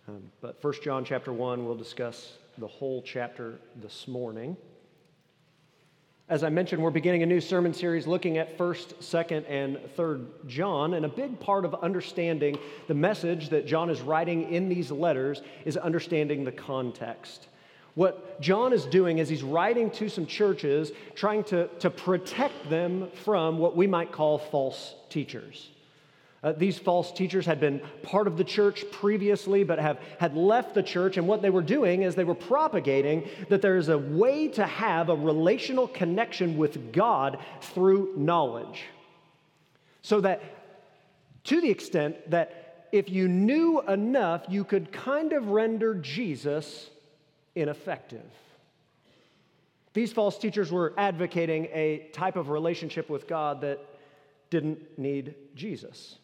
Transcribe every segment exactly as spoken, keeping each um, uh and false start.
Um, but First John chapter one, we'll discuss the whole chapter this morning. As I mentioned, we're beginning a new sermon series looking at first, second, and third John, and a big part of understanding the message that John is writing in these letters is understanding the context. What John is doing is he's writing to some churches, trying to, to protect them from what we might call false teachers. Uh, these false teachers had been part of the church previously, but have had left the church, and what they were doing is they were propagating that there is a way to have a relational connection with God through knowledge. So that to the extent that if you knew enough, you could kind of render Jesus ineffective. These false teachers were advocating a type of relationship with God that didn't need Jesus.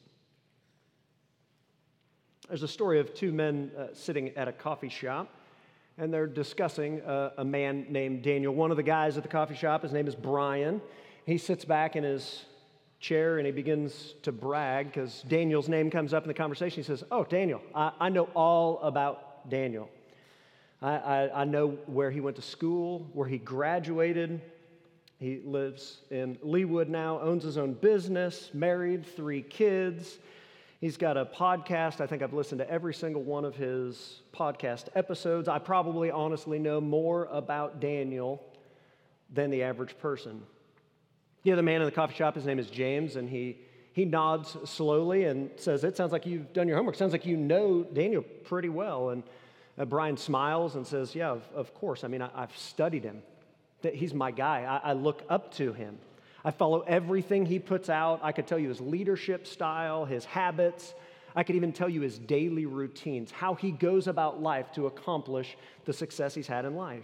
There's a story of two men uh, sitting at a coffee shop, and they're discussing uh, a man named Daniel. One of the guys at the coffee shop, his name is Brian. He sits back in his chair and he begins to brag because Daniel's name comes up in the conversation. He says, "Oh, Daniel, I, I know all about Daniel. I, I, I know where he went to school, where he graduated. He lives in Leawood now, owns his own business, married, three kids. He's got a podcast. I think I've listened to every single one of his podcast episodes. I probably honestly know more about Daniel than the average person." The other man in the coffee shop, his name is James, and he, he nods slowly and says, "It sounds like you've done your homework. Sounds like you know Daniel pretty well." And uh, Brian smiles and says, "Yeah, of, of course. I mean, I, I've studied him. He's my guy. I, I look up to him. I follow everything he puts out. I could tell you his leadership style, his habits. I could even tell you his daily routines, how he goes about life to accomplish the success he's had in life."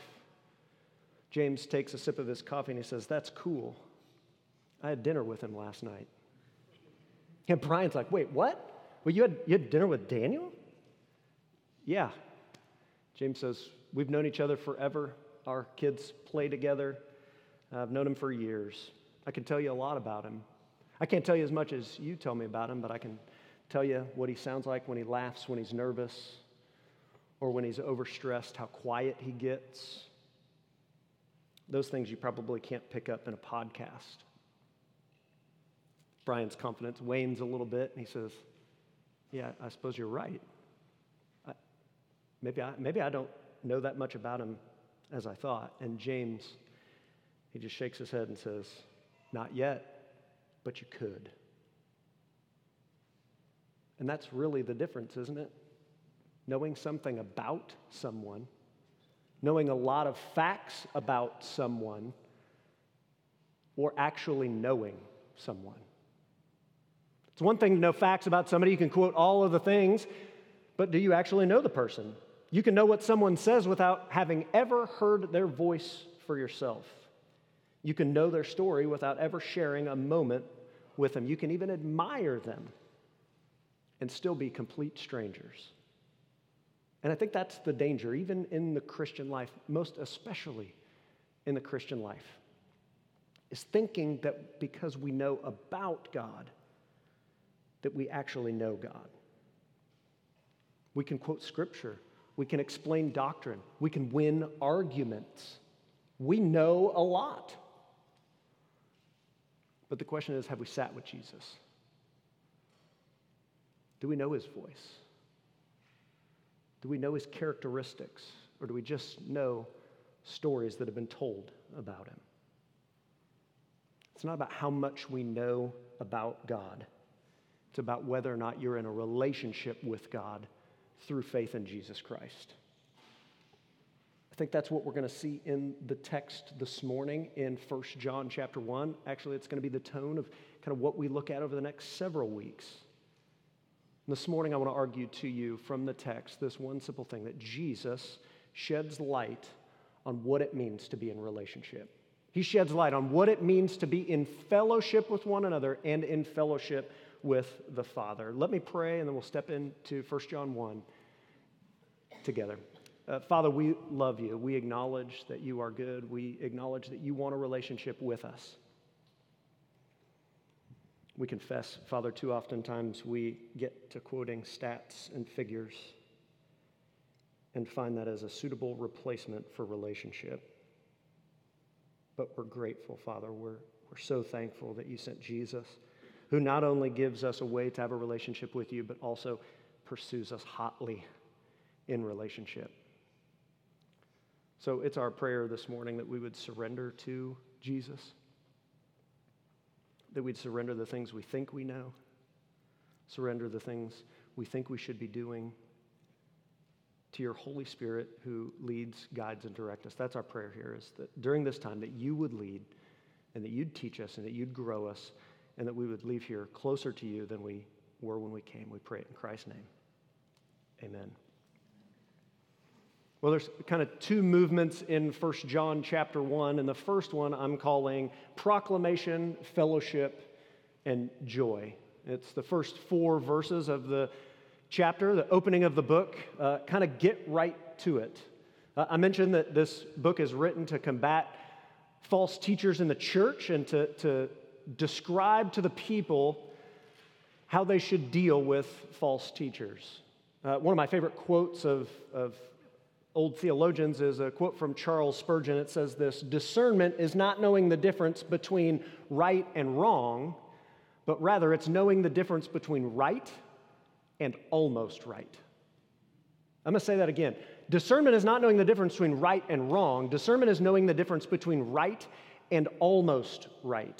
James takes a sip of his coffee and he says, "That's cool. I had dinner with him last night." And Brian's like, "Wait, what? Well, you had, you had dinner with Daniel?" "Yeah." James says, "We've known each other forever. Our kids play together. I've known him for years. I can tell you a lot about him. I can't tell you as much as you tell me about him, but I can tell you what he sounds like when he laughs, when he's nervous, or when he's overstressed, how quiet he gets. Those things you probably can't pick up in a podcast." Brian's confidence wanes a little bit, and he says, "Yeah, I suppose you're right. I, maybe I, maybe I don't know that much about him as I thought." And James, he just shakes his head and says, "Not yet, but you could." And that's really the difference, isn't it? Knowing something about someone, knowing a lot of facts about someone, or actually knowing someone. It's one thing to know facts about somebody. You can quote all of the things, but do you actually know the person? You can know what someone says without having ever heard their voice for yourself. You can know their story without ever sharing a moment with them. You can even admire them and still be complete strangers. And I think that's the danger, even in the Christian life, most especially in the Christian life, is thinking that because we know about God, that we actually know God. We can quote scripture. We can explain doctrine. We can win arguments. We know a lot. But the question is, have we sat with Jesus? Do we know his voice? Do we know his characteristics? Or do we just know stories that have been told about him? It's not about how much we know about God. It's about whether or not you're in a relationship with God through faith in Jesus Christ. I think that's what we're going to see in the text this morning in First John chapter one. Actually, it's going to be the tone of kind of what we look at over the next several weeks. And this morning, I want to argue to you from the text this one simple thing, that Jesus sheds light on what it means to be in relationship. He sheds light on what it means to be in fellowship with one another and in fellowship with the Father. Let me pray, and then we'll step into First John one together. Uh, Father, we love you. We acknowledge that you are good. We acknowledge that you want a relationship with us. We confess, Father, too oftentimes we get to quoting stats and figures and find that as a suitable replacement for relationship. But we're grateful, Father. We're, we're so thankful that you sent Jesus, who not only gives us a way to have a relationship with you, but also pursues us hotly in relationship. So it's our prayer this morning that we would surrender to Jesus, that we'd surrender the things we think we know, surrender the things we think we should be doing to your Holy Spirit who leads, guides, and directs us. That's our prayer here, is that during this time that you would lead and that you'd teach us and that you'd grow us and that we would leave here closer to you than we were when we came. We pray it in Christ's name. Amen. Well, there's kind of two movements in First John chapter one, and the first one I'm calling proclamation, fellowship, and joy. It's the first four verses of the chapter, the opening of the book. Uh, kind of get right to it. Uh, I mentioned that this book is written to combat false teachers in the church and to, to describe to the people how they should deal with false teachers. Uh, one of my favorite quotes of, of old theologians is a quote from Charles Spurgeon. It says this: "Discernment is not knowing the difference between right and wrong, but rather it's knowing the difference between right and almost right." I'm going to say that again. Discernment is not knowing the difference between right and wrong. Discernment is knowing the difference between right and almost right.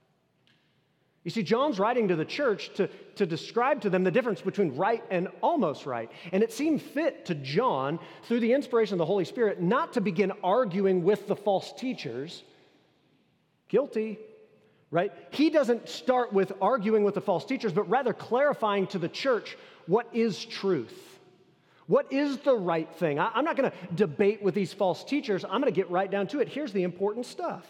You see, John's writing to the church to, to describe to them the difference between right and almost right. And it seemed fit to John, through the inspiration of the Holy Spirit, not to begin arguing with the false teachers. Guilty, right? He doesn't start with arguing with the false teachers, but rather clarifying to the church what is truth. What is the right thing? I, I'm not going to debate with these false teachers. I'm going to get right down to it. Here's the important stuff.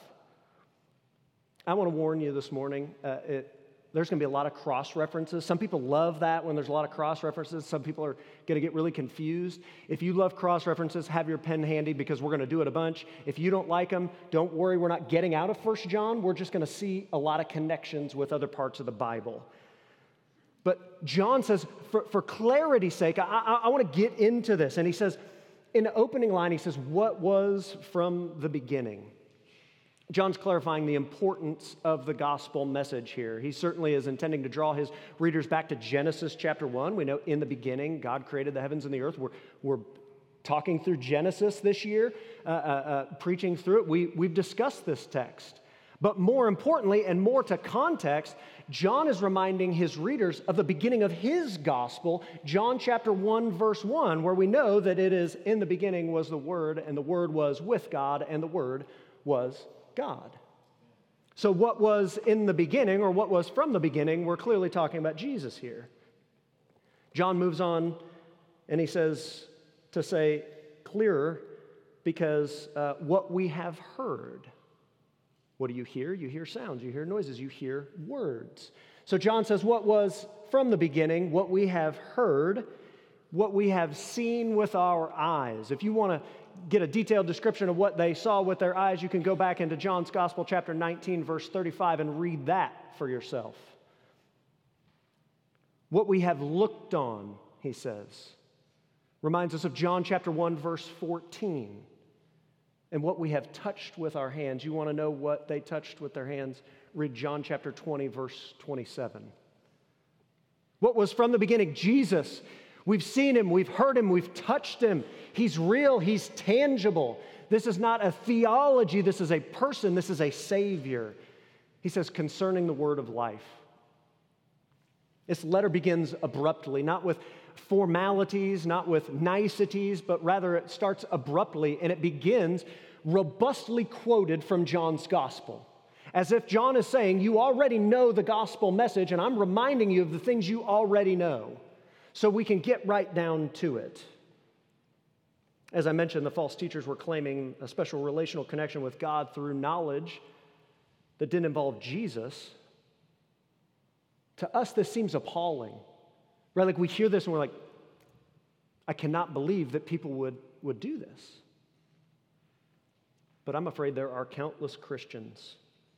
I want to warn you this morning, uh, it, there's going to be a lot of cross-references. Some people love that when there's a lot of cross-references. Some people are going to get really confused. If you love cross-references, have your pen handy because we're going to do it a bunch. If you don't like them, don't worry. We're not getting out of First John. We're just going to see a lot of connections with other parts of the Bible. But John says, for, for clarity's sake, I, I, I want to get into this. And he says, in the opening line, he says, what was from the beginning? John's clarifying the importance of the gospel message here. He certainly is intending to draw his readers back to Genesis chapter one. We know in the beginning, God created the heavens and the earth. We're, we're talking through Genesis this year, uh, uh, uh, preaching through it. We, we've discussed this text. But more importantly, and more to context, John is reminding his readers of the beginning of his gospel, John chapter one, verse one, where we know that it is, in the beginning was the Word, and the Word was with God, and the Word was God. So what was in the beginning, or what was from the beginning, we're clearly talking about Jesus here. John moves on, and he says to say clearer, because uh, what we have heard. What do you hear? You hear sounds, you hear noises, you hear words. So John says what was from the beginning, what we have heard, what we have seen with our eyes. If you want to get a detailed description of what they saw with their eyes, you can go back into John's Gospel, chapter nineteen, verse thirty-five, and read that for yourself. What we have looked on, he says, reminds us of John chapter one, verse fourteen. And what we have touched with our hands. You want to know what they touched with their hands? Read John chapter twenty, verse twenty-seven. What was from the beginning? Jesus. We've seen him, we've heard him, we've touched him. He's real, he's tangible. This is not a theology, this is a person, this is a Savior. He says, concerning the word of life. This letter begins abruptly, not with formalities, not with niceties, but rather it starts abruptly, and it begins robustly quoted from John's gospel. As if John is saying, you already know the gospel message, and I'm reminding you of the things you already know. So we can get right down to it. As I mentioned, the false teachers were claiming a special relational connection with God through knowledge that didn't involve Jesus. To us, this seems appalling. Right? Like we hear this and we're like, I cannot believe that people would, would do this. But I'm afraid there are countless Christians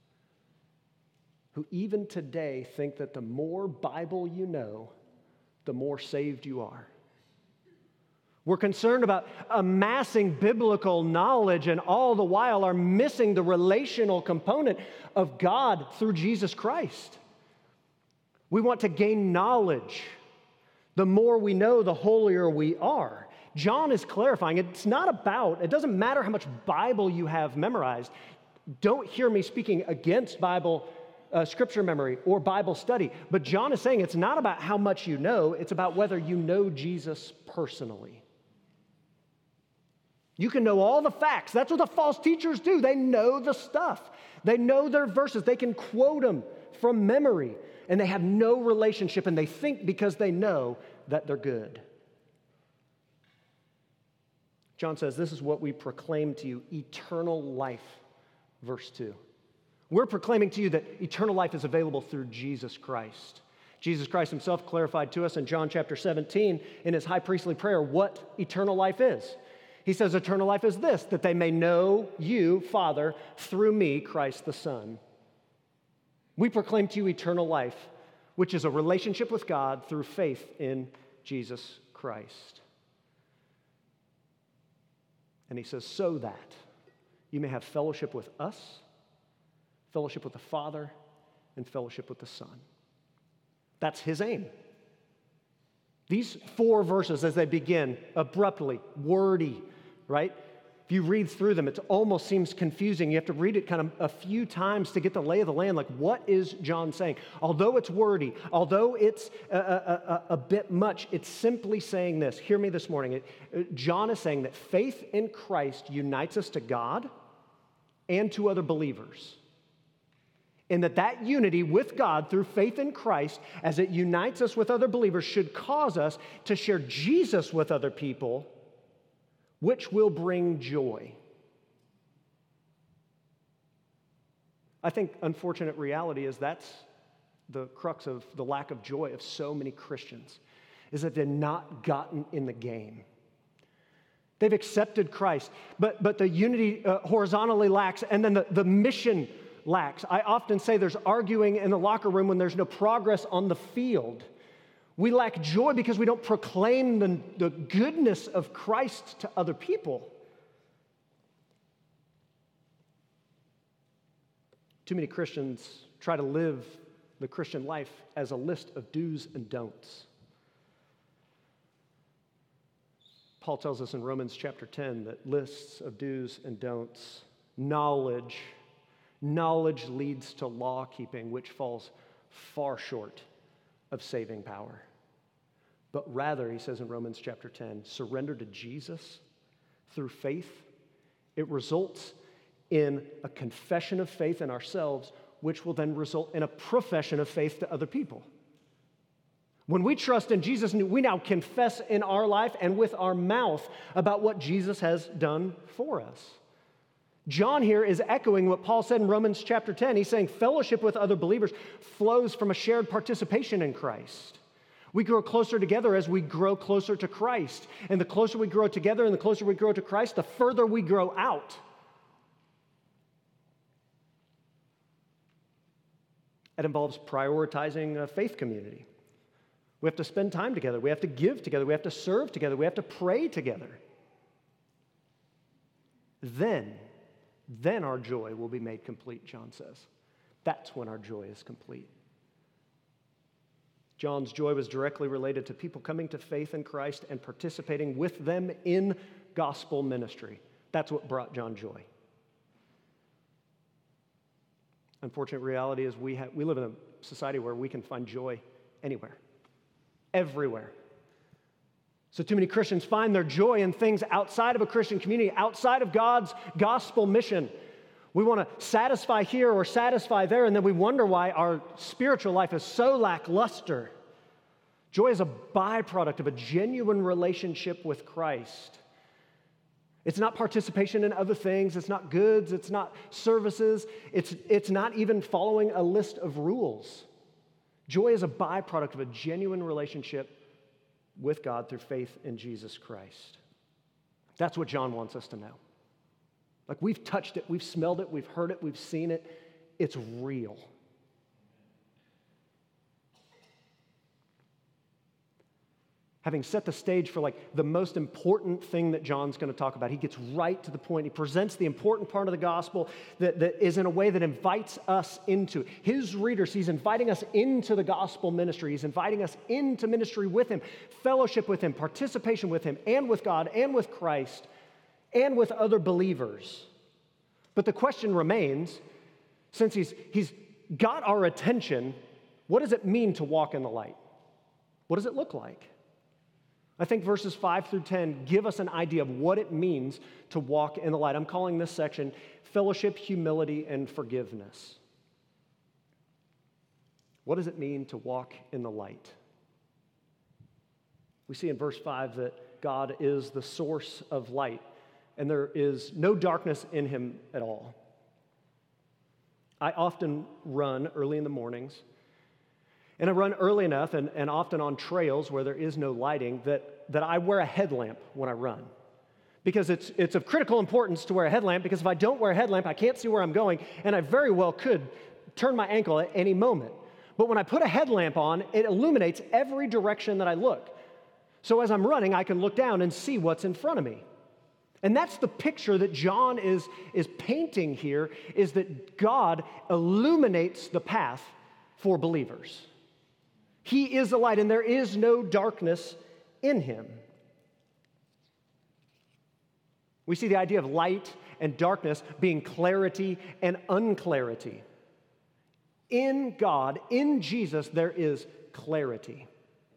who even today think that the more Bible you know, the more saved you are. We're concerned about amassing biblical knowledge and all the while are missing the relational component of God through Jesus Christ. We want to gain knowledge. The more we know, the holier we are. John is clarifying it's not about, it doesn't matter how much Bible you have memorized. Don't hear me speaking against Bible uh, scripture memory or Bible study. But John is saying it's not about how much you know, it's about whether you know Jesus personally. You can know all the facts. That's what the false teachers do. They know the stuff. They know their verses. They can quote them from memory. And they have no relationship, and they think because they know that they're good. John says, this is what we proclaim to you, eternal life, verse two. We're proclaiming to you that eternal life is available through Jesus Christ. Jesus Christ himself clarified to us in John chapter seventeen in his high priestly prayer what eternal life is. He says, eternal life is this, that they may know you, Father, through me, Christ the Son. We proclaim to you eternal life, which is a relationship with God through faith in Jesus Christ. And he says, so that you may have fellowship with us, fellowship with the Father, and fellowship with the Son. That's his aim. These four verses, as they begin, abruptly, wordy, right? If you read through them, it almost seems confusing. You have to read it kind of a few times to get the lay of the land. Like, what is John saying? Although it's wordy, although it's a, a, a, a bit much, it's simply saying this. Hear me this morning. It, John is saying that faith in Christ unites us to God and to other believers. And that that unity with God through faith in Christ, as it unites us with other believers, should cause us to share Jesus with other people, which will bring joy. I think unfortunate reality is that's the crux of the lack of joy of so many Christians, is that they've not gotten in the game. They've accepted Christ, but, but the unity uh, horizontally lacks, and then the, the mission lacks. I often say there's arguing in the locker room when there's no progress on the field. We lack joy because we don't proclaim the, the goodness of Christ to other people. Too many Christians try to live the Christian life as a list of do's and don'ts. Paul tells us in Romans chapter ten that lists of do's and don'ts, knowledge, knowledge leads to law keeping, which falls far short of saving power. But rather, he says in Romans chapter ten, surrender to Jesus through faith. It results in a confession of faith in ourselves, which will then result in a profession of faith to other people. When we trust in Jesus, we now confess in our life and with our mouth about what Jesus has done for us. John here is echoing what Paul said in Romans chapter ten. He's saying fellowship with other believers flows from a shared participation in Christ. We grow closer together as we grow closer to Christ. And the closer we grow together and the closer we grow to Christ, the further we grow out. It involves prioritizing a faith community. We have to spend time together. We have to give together. We have to serve together. We have to pray together. Then, then our joy will be made complete, John says. That's when our joy is complete. John's joy was directly related to people coming to faith in Christ and participating with them in gospel ministry. That's what brought John joy. Unfortunate reality is we have, we live in a society where we can find joy anywhere, everywhere. So too many Christians find their joy in things outside of a Christian community, outside of God's gospel mission. We want to satisfy here or satisfy there, and then we wonder why our spiritual life is so lackluster. Joy is a byproduct of a genuine relationship with Christ. It's not participation in other things. It's not goods. It's not services. It's, it's not even following a list of rules. Joy is a byproduct of a genuine relationship with God through faith in Jesus Christ. That's what John wants us to know. Like, we've touched it, we've smelled it, we've heard it, we've seen it. It's real. having set the stage for like the most important thing that John's going to talk about. He gets right to the point. He presents the important part of the gospel that, that is in a way that invites us into it. His readers, he's inviting us into the gospel ministry. He's inviting us into ministry with him, fellowship with him, participation with him, and with God, and with Christ, and with other believers. But the question remains, since he's, he's got our attention, what does it mean to walk in the light? What does it look like? I think verses five through ten give us an idea of what it means to walk in the light. I'm calling this section Fellowship, Humility, and Forgiveness. What does it mean to walk in the light? We see in verse five that God is the source of light, and there is no darkness in him at all. I often run early in the mornings, and I run early enough and, and often on trails where there is no lighting that, that I wear a headlamp when I run. Because it's, it's of critical importance to wear a headlamp, because if I don't wear a headlamp, I can't see where I'm going, and I very well could turn my ankle at any moment. But when I put a headlamp on, it illuminates every direction that I look. So as I'm running, I can look down and see what's in front of me. And that's the picture that John is, is painting here, is that God illuminates the path for believers. He is the light, and there is no darkness in him. We see the idea of light and darkness being clarity and unclarity. In God, in Jesus, there is clarity.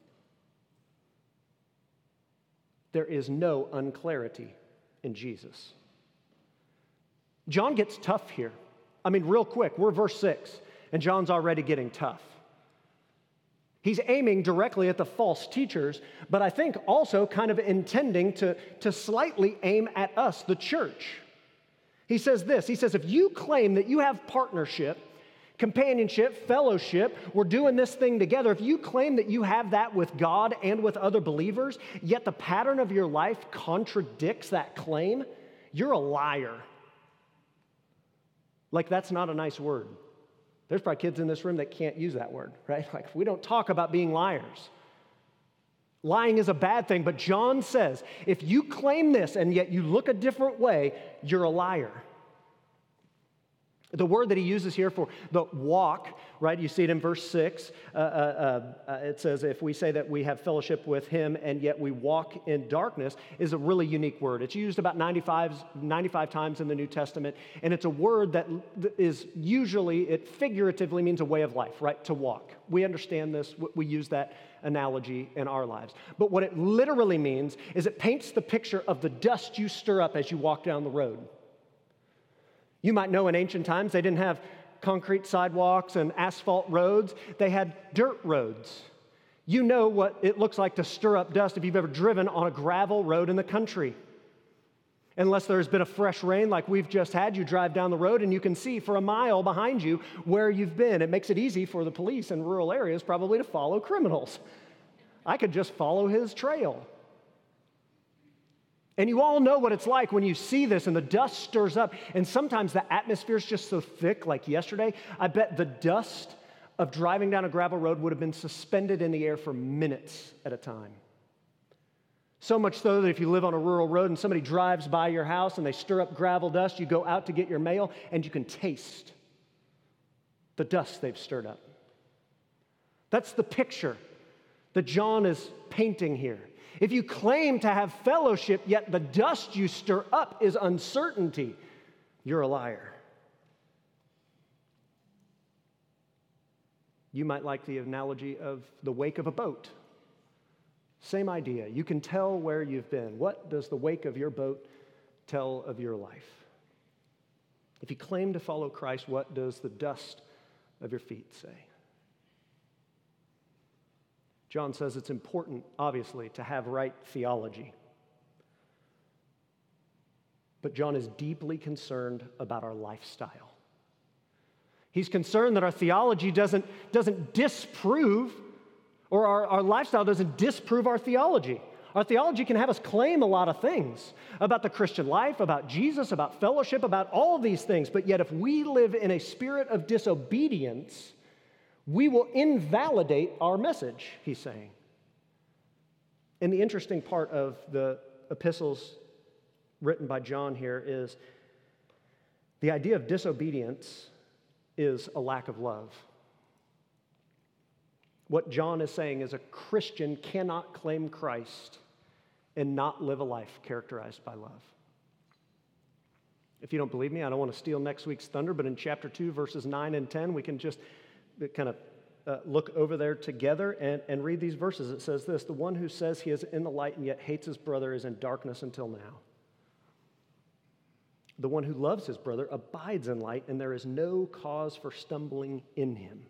There is no unclarity in Jesus. John gets tough here. I mean, real quick, we're verse six, and John's already getting tough. He's aiming directly at the false teachers, but I think also kind of intending to, to slightly aim at us, the church. He says this, he says, if you claim that you have partnership, companionship, fellowship, we're doing this thing together, if you claim that you have that with God and with other believers, yet the pattern of your life contradicts that claim, you're a liar. Like, that's not a nice word. There's probably kids in this room that can't use that word, right? Like, we don't talk about being liars. Lying is a bad thing, but John says, if you claim this and yet you look a different way, you're a liar. The word that he uses here for the walk, right? You see it in verse six. Uh, uh, uh, it says, if we say that we have fellowship with him and yet we walk in darkness, is a really unique word. It's used about ninety-five, ninety-five times in the New Testament, and it's a word that is usually, it figuratively means a way of life, right? To walk. We understand this. We use that analogy in our lives. But what it literally means is it paints the picture of the dust you stir up as you walk down the road. You might know in ancient times they didn't have concrete sidewalks and asphalt roads. They had dirt roads. You know what it looks like to stir up dust if you've ever driven on a gravel road in the country. Unless there's been a fresh rain like we've just had, you drive down the road and you can see for a mile behind you where you've been. It makes it easy for the police in rural areas probably to follow criminals. I could just follow his trail. And you all know what it's like when you see this and the dust stirs up, and sometimes the atmosphere is just so thick, like yesterday. I bet the dust of driving down a gravel road would have been suspended in the air for minutes at a time. So much so that if you live on a rural road and somebody drives by your house and they stir up gravel dust, you go out to get your mail and you can taste the dust they've stirred up. That's the picture that John is painting here. If you claim to have fellowship, yet the dust you stir up is uncertainty, you're a liar. You might like the analogy of the wake of a boat. Same idea. You can tell where you've been. What does the wake of your boat tell of your life? If you claim to follow Christ, what does the dust of your feet say? John says it's important, obviously, to have right theology. But John is deeply concerned about our lifestyle. He's concerned that our theology doesn't, doesn't disprove, or our, our lifestyle doesn't disprove our theology. Our theology can have us claim a lot of things about the Christian life, about Jesus, about fellowship, about all of these things. But yet if we live in a spirit of disobedience, we will invalidate our message, he's saying. And the interesting part of the epistles written by John here is the idea of disobedience is a lack of love. What John is saying is a Christian cannot claim Christ and not live a life characterized by love. If you don't believe me, I don't want to steal next week's thunder, but in chapter two, verses nine and ten, we can just kind of uh, look over there together and, and read these verses. It says this: the one who says he is in the light and yet hates his brother is in darkness until now. The one who loves his brother abides in light, and there is no cause for stumbling in him.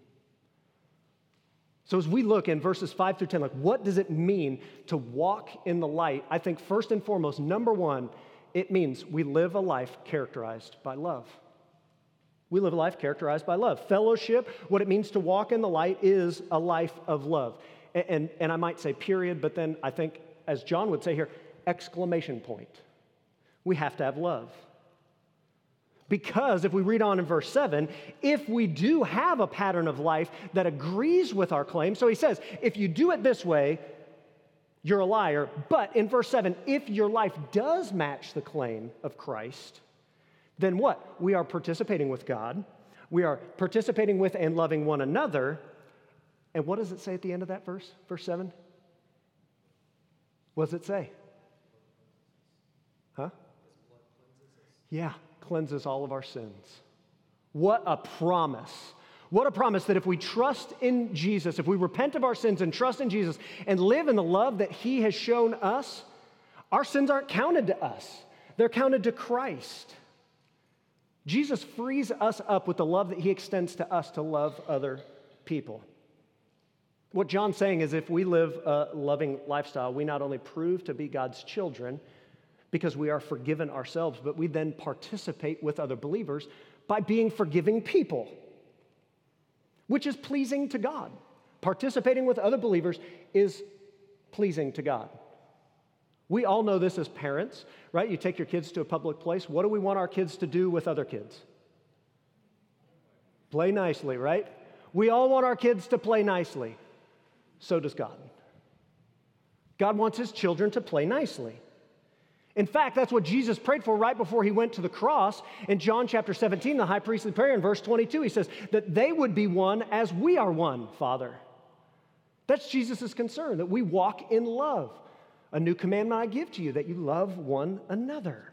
So as we look in verses five through ten, like what does it mean to walk in the light? I think first and foremost, number one, it means we live a life characterized by love. We live a life characterized by love. Fellowship, what it means to walk in the light is a life of love. And, and, and I might say period, but then I think, as John would say here, exclamation point. We have to have love. Because if we read on in verse seven, if we do have a pattern of life that agrees with our claim, so he says, if you do it this way, you're a liar. But in verse seven, if your life does match the claim of Christ, then what? We are participating with God. We are participating with and loving one another. And what does it say at the end of that verse, verse seven? What does it say? Huh? Yeah. Cleanses all of our sins. What a promise. What a promise that if we trust in Jesus, if we repent of our sins and trust in Jesus and live in the love that he has shown us, our sins aren't counted to us. They're counted to Christ. Jesus frees us up with the love that he extends to us to love other people. What John's saying is if we live a loving lifestyle, we not only prove to be God's children, because we are forgiven ourselves, but we then participate with other believers by being forgiving people, which is pleasing to God. Participating with other believers is pleasing to God. We all know this as parents, right? You take your kids to a public place. What do we want our kids to do with other kids? Play nicely, right? We all want our kids to play nicely. So does God. God wants his children to play nicely. In fact, that's what Jesus prayed for right before he went to the cross. In John chapter seventeen, the high priestly prayer in verse twenty-two, he says that they would be one as we are one, Father. That's Jesus' concern, that we walk in love. A new commandment I give to you, that you love one another.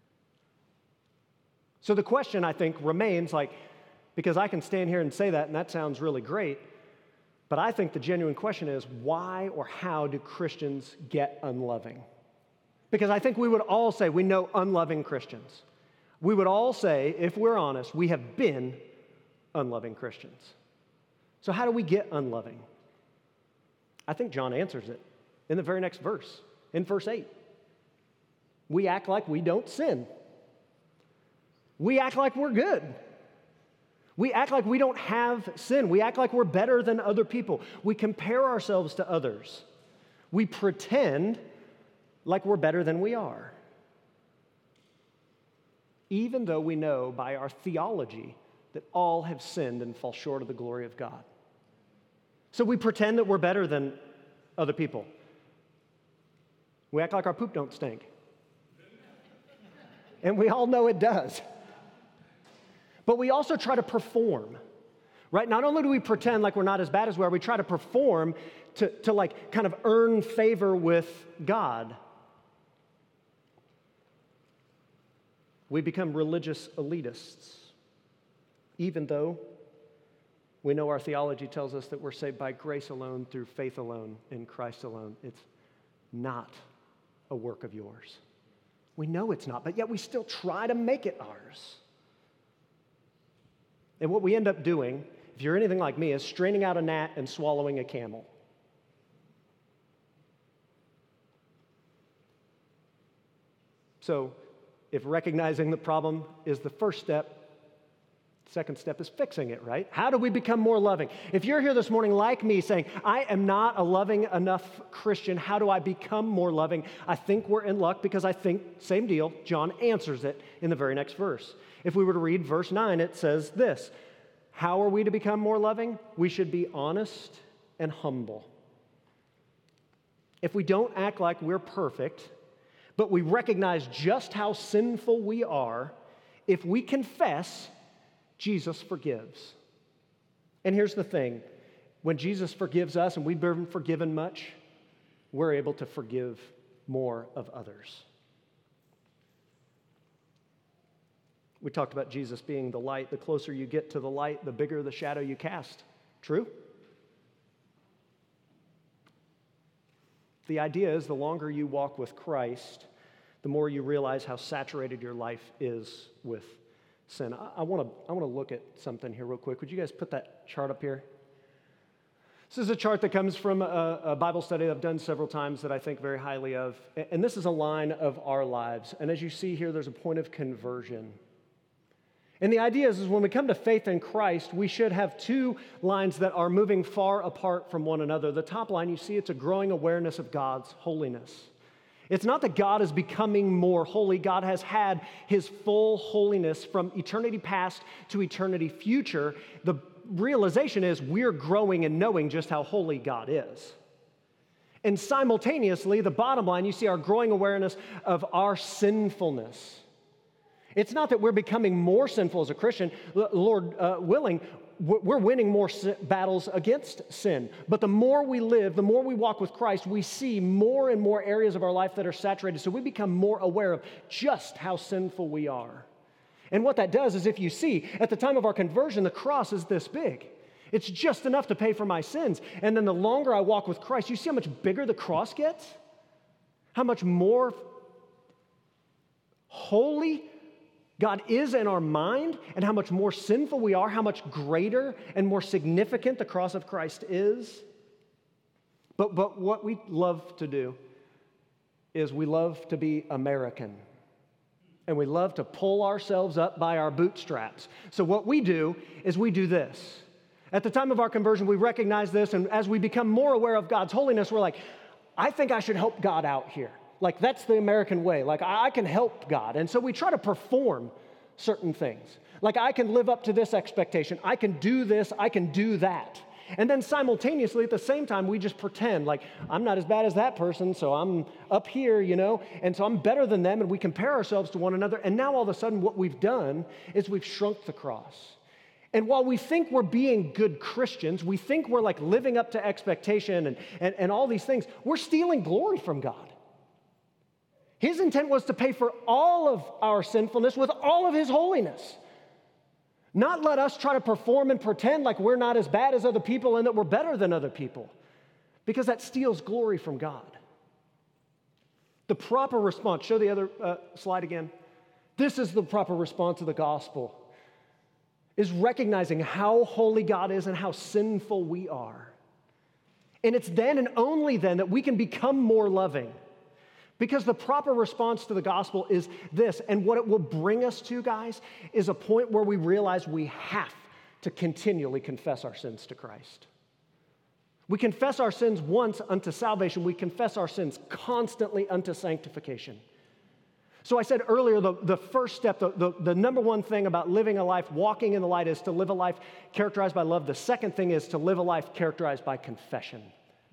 So the question, I think, remains like, because I can stand here and say that, and that sounds really great, but I think the genuine question is, why or how do Christians get unloving? Because I think we would all say we know unloving Christians. We would all say, if we're honest, we have been unloving Christians. So how do we get unloving? I think John answers it in the very next verse, in verse eight. We act like we don't sin. We act like we're good. We act like we don't have sin. We act like we're better than other people. We compare ourselves to others. We pretend like we're better than we are, even though we know by our theology that all have sinned and fall short of the glory of God. So we pretend that we're better than other people. We act like our poop don't stink. And we all know it does. But we also try to perform, right? Not only do we pretend like we're not as bad as we are, we try to perform to, to like kind of earn favor with God. We become religious elitists, even though we know our theology tells us that we're saved by grace alone, through faith alone, in Christ alone. It's not a work of yours. We know it's not, but yet we still try to make it ours. And what we end up doing, if you're anything like me, is straining out a gnat and swallowing a camel. So, if recognizing the problem is the first step, the second step is fixing it, right? How do we become more loving? If you're here this morning like me saying, I am not a loving enough Christian, how do I become more loving? I think we're in luck because I think, same deal, John answers it in the very next verse. If we were to read verse nine, it says this: how are we to become more loving? We should be honest and humble. if we don't act like we're perfect, but we recognize just how sinful we are, if we confess, Jesus forgives. And here's the thing. When Jesus forgives us and we've been forgiven much, we're able to forgive more of others. We talked about Jesus being the light. The closer you get to the light, the bigger the shadow you cast. True? The idea is the longer you walk with Christ, the more you realize how saturated your life is with sin. I want to I want to look at something here real quick. Would you guys put that chart up here? This is a chart that comes from a, a Bible study I've done several times that I think very highly of. And this is a line of our lives. And as you see here, there's a point of conversion. And the idea is, is when we come to faith in Christ, we should have two lines that are moving far apart from one another. The top line, you see, it's a growing awareness of God's holiness. It's not that God is becoming more holy. God has had his full holiness from eternity past to eternity future. The realization is we're growing and knowing just how holy God is. And simultaneously, the bottom line, you see our growing awareness of our sinfulness. It's not that we're becoming more sinful as a Christian. Lord uh, willing, we're winning more battles against sin. But the more we live, the more we walk with Christ, we see more and more areas of our life that are saturated. So we become more aware of just how sinful we are. And what that does is, if you see, at the time of our conversion, the cross is this big. It's just enough to pay for my sins. And then the longer I walk with Christ, you see how much bigger the cross gets? How much more holy God is in our mind, and how much more sinful we are, how much greater and more significant the cross of Christ is. But, but what we love to do is we love to be American. And we love to pull ourselves up by our bootstraps. So what we do is we do this. At the time of our conversion, we recognize this, and as we become more aware of God's holiness, we're like, I think I should help God out here. Like, that's the American way. Like, I can help God. And so we try to perform certain things. Like, I can live up to this expectation. I can do this. I can do that. And then simultaneously, at the same time, we just pretend like, I'm not as bad as that person, so I'm up here, you know, and so I'm better than them, and we compare ourselves to one another. And now all of a sudden, what we've done is we've shrunk the cross. And while we think we're being good Christians, we think we're like living up to expectation and, and, and all these things, we're stealing glory from God. His intent was to pay for all of our sinfulness with all of his holiness. Not let us try to perform and pretend like we're not as bad as other people and that we're better than other people, because that steals glory from God. The proper response, show the other uh, slide again. This is the proper response to the gospel, is recognizing how holy God is and how sinful we are. And it's then and only then that we can become more loving. Because the proper response to the gospel is this, and what it will bring us to, guys, is a point where we realize we have to continually confess our sins to Christ. We confess our sins once unto salvation. We confess our sins constantly unto sanctification. So I said earlier, the, the first step, the, the, the number one thing about living a life, walking in the light, is to live a life characterized by love. The second thing is to live a life characterized by confession.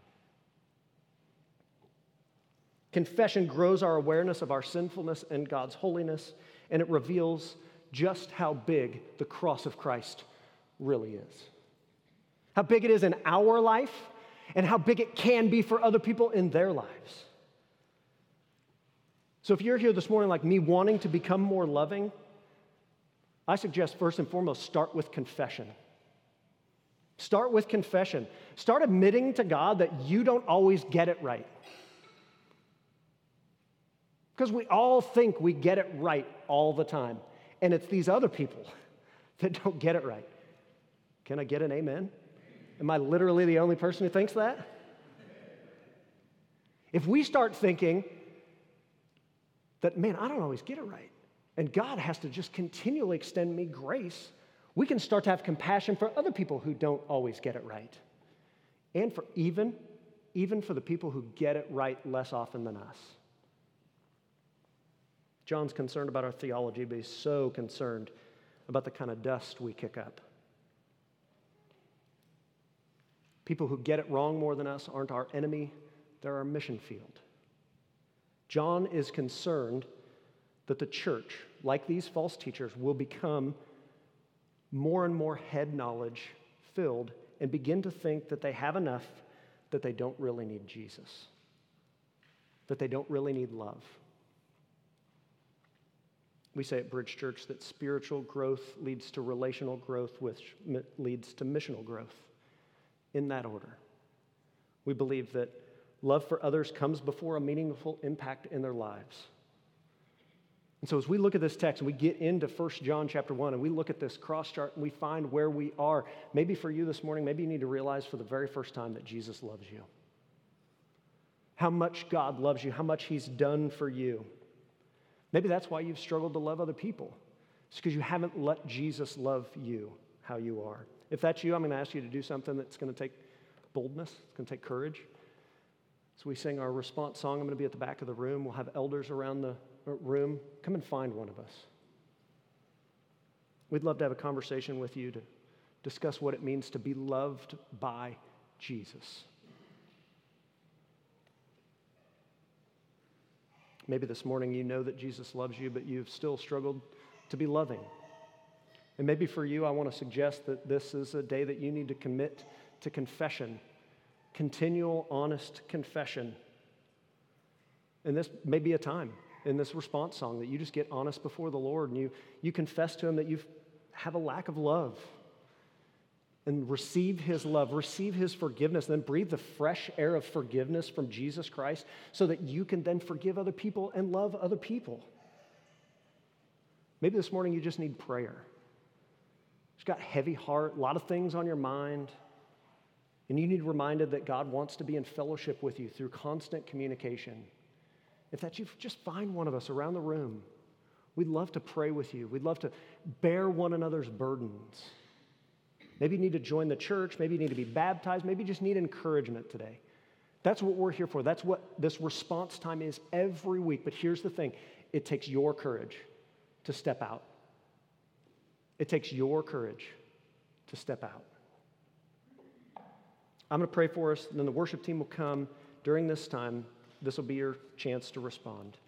Confession grows our awareness of our sinfulness and God's holiness, and it reveals just how big the cross of Christ really is. How big it is in our life, and how big it can be for other people in their lives. So if you're here this morning like me, wanting to become more loving, I suggest first and foremost, start with confession. Start with confession. Start admitting to God that you don't always get it right. Because we all think we get it right all the time. And it's these other people that don't get it right. Can I get an amen? Am I literally the only person who thinks that? If we start thinking that, man, I don't always get it right, and God has to just continually extend me grace, we can start to have compassion for other people who don't always get it right. And for even, even for the people who get it right less often than us. John's concerned about our theology, but he's so concerned about the kind of dust we kick up. People who get it wrong more than us aren't our enemy. they're our mission field. John is concerned that the church, like these false teachers, will become more and more head knowledge filled and begin to think that they have enough, that they don't really need Jesus, that they don't really need love. We say at Bridge Church that spiritual growth leads to relational growth, which leads to missional growth, in that order. We believe that love for others comes before a meaningful impact in their lives. And so as we look at this text and we get into First John chapter one and we look at this cross chart and we find where we are, maybe for you this morning, maybe you need to realize for the very first time that Jesus loves you. How much God loves you, how much he's done for you. Maybe that's why you've struggled to love other people. It's because you haven't let Jesus love you how you are. If that's you, I'm going to ask you to do something that's going to take boldness, it's going to take courage. As we sing our response song, I'm going to be at the back of the room. We'll have elders around the room. Come and find one of us. We'd love to have a conversation with you to discuss what it means to be loved by Jesus. Maybe this morning you know that Jesus loves you, but you've still struggled to be loving. And maybe for you, I want to suggest that this is a day that you need to commit to confession. Continual, honest confession. And this may be a time in this response song that you just get honest before the Lord and you, you confess to him that you have a lack of love and receive his love, receive his forgiveness, then breathe the fresh air of forgiveness from Jesus Christ so that you can then forgive other people and love other people. Maybe this morning you just need prayer. You've got a heavy heart, a lot of things on your mind. And you need reminded that God wants to be in fellowship with you through constant communication. If that's you, just find one of us around the room. We'd love to pray with you. We'd love to bear one another's burdens. Maybe you need to join the church. Maybe you need to be baptized. Maybe you just need encouragement today. That's what we're here for. That's what this response time is every week. But here's the thing. It takes your courage to step out. It takes your courage to step out. I'm going to pray for us, and then the worship team will come. During this time, this will be your chance to respond.